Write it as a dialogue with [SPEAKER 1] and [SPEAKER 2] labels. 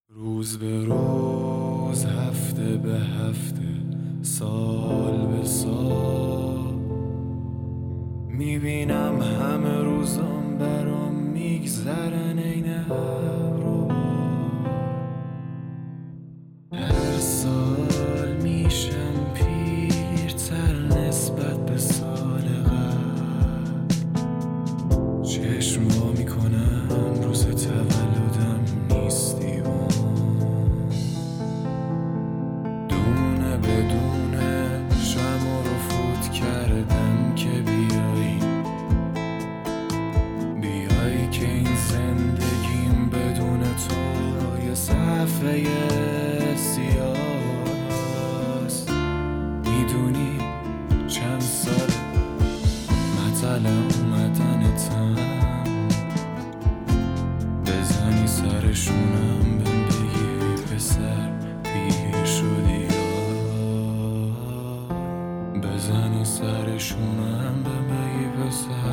[SPEAKER 1] روز به روز، هفته به هفته، سال به سال، میبینم همه روزام برام میگذرن عین ابرو. هر سال میشم پیرتر نسبت به سال قبل. چشم وا میکنم روز تولدم نیستی و دونه بدونه شمع رو فوت کردم که بیایی که این زندگیم بدون تو یه صفحه سیاست. میدونی چند سال مطل اومدنتم، بزنی سرشونم بهم بگی پسر پیر شدی، بزنی سرشونم بهم بگی پسر